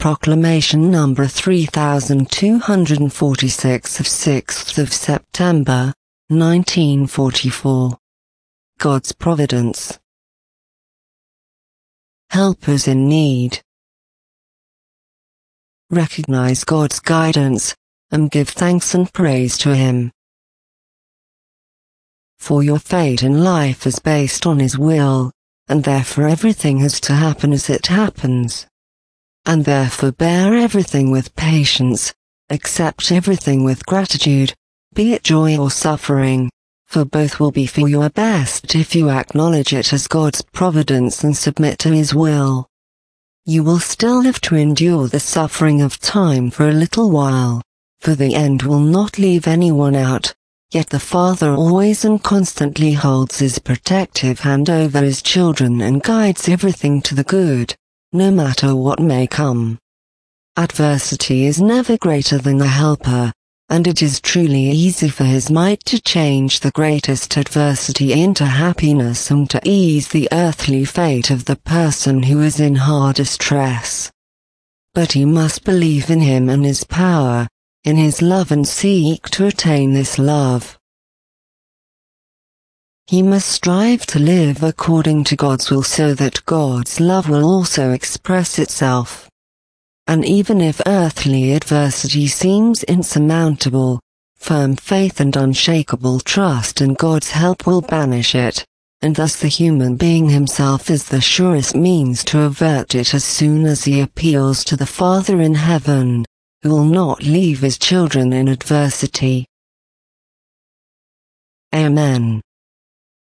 Proclamation number 3246 of 6th of September, 1944. God's Providence. Helpers in need. Recognize God's guidance, and give thanks and praise to Him. For your fate in life is based on His will, and therefore everything has to happen as it happens. And therefore bear everything with patience, accept everything with gratitude, be it joy or suffering, for both will be for your best if you acknowledge it as God's providence and submit to His will. You will still live to endure the suffering of time for a little while, for the end will not leave anyone out, yet the Father always and constantly holds His protective hand over His children and guides everything to the good, no matter what may come. Adversity is never greater than the helper, and it is truly easy for His might to change the greatest adversity into happiness and to ease the earthly fate of the person who is in hard distress. But he must believe in Him and His power, in His love, and seek to attain this love. He must strive to live according to God's will so that God's love will also express itself. And even if earthly adversity seems insurmountable, firm faith and unshakable trust in God's help will banish it, and thus the human being himself is the surest means to avert it as soon as he appeals to the Father in heaven, who will not leave His children in adversity. Amen.